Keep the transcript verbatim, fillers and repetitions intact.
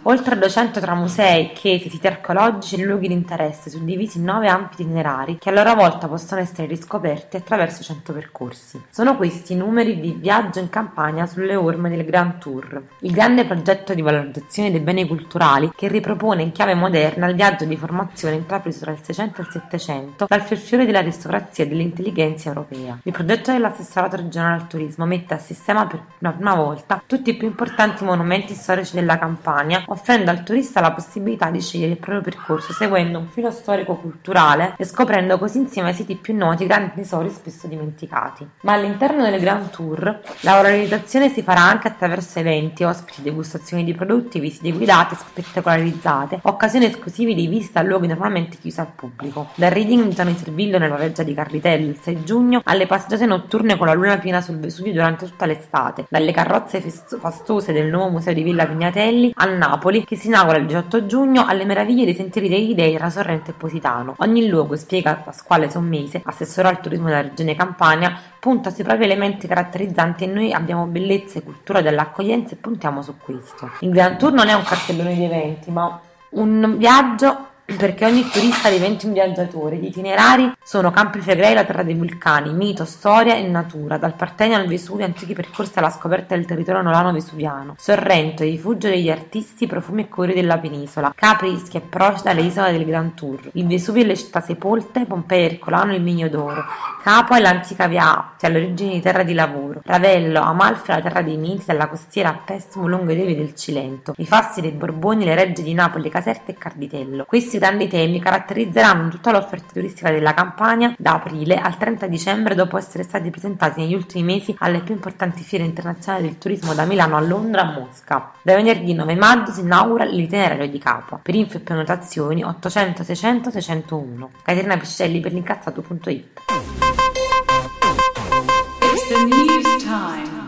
oltre a duecento tra musei, chiese, siti archeologici e luoghi di interesse, suddivisi in nove ampi itinerari che a loro volta possono essere riscoperti attraverso cento percorsi. Sono questi i numeri di Viaggio in Campania sulle orme del Grand Tour, il grande progetto di valorizzazione dei beni culturali che ripropone in chiave moderna il viaggio di formazione intrapreso tra il Seicento e il Settecento dal fiorfiore dell'aristocrazia e dell'intelligenza europea. Il progetto dell'assessorato regionale al turismo mette a sistema per la prima volta tutti i più importanti monumenti storici della Campania, offrendo al turista la possibilità di scegliere il proprio percorso seguendo un filo storico-culturale e scoprendo così insieme ai siti più noti grandi tesori spesso dimenticati. Ma all'interno del Grand Tour la valorizzazione si farà anche attraverso eventi, ospiti, degustazioni di prodotti, visite guidate spettacolarizzate, occasioni esclusive di visita a luoghi normalmente chiusi al pubblico. Dal reading di Tony Servillo nella reggia di Carritelli il sei giugno alle passeggiate notturne con la luna piena sul Vesuvio durante tutta l'estate, dalle carrozze fest- fastose del nuovo museo di Villa Pignatelli a Napoli che si inaugura il diciotto giugno alle meraviglie dei sentieri dei Dei tra Sorrento e Positano. Ogni luogo, spiega Pasquale Sommese, assessore al turismo della regione Campania, punta sui propri elementi caratterizzanti e noi abbiamo bellezza e cultura dell'accoglienza e puntiamo su questo. Il Grand Tour non è un cartellone di eventi, ma un viaggio perché ogni turista diventi un viaggiatore. Gli itinerari sono Campi Flegrei, la terra dei vulcani, mito, storia e natura, dal Partenio al Vesuvio, antichi percorsi alla scoperta del territorio nolano-vesuviano, Sorrento, rifugio degli artisti, profumi e colori della penisola, Capri, Ischia e Procida, le isole del Grand Tour, il Vesuvio e le città sepolte, Pompei, Ercolano e il Migno d'Oro, Capua e l'antica Via Appia, all'origine di terra di lavoro, Ravello, Amalfi, la terra dei miti, dalla costiera a Pessimo lungo i devi del Cilento, i Fassi dei Borboni, le regge di Napoli, Caserta e Carditello. Questi grandi temi caratterizzeranno tutta l'offerta turistica della Campania da aprile al trenta dicembre, dopo essere stati presentati negli ultimi mesi alle più importanti fiere internazionali del turismo da Milano a Londra a Mosca. Da venerdì nove maggio si inaugura l'itinerario di Capua. Per info e prenotazioni ottocento seicento seicentouno. Caterina Piscelli per l'incazzato punto it. It's the news time.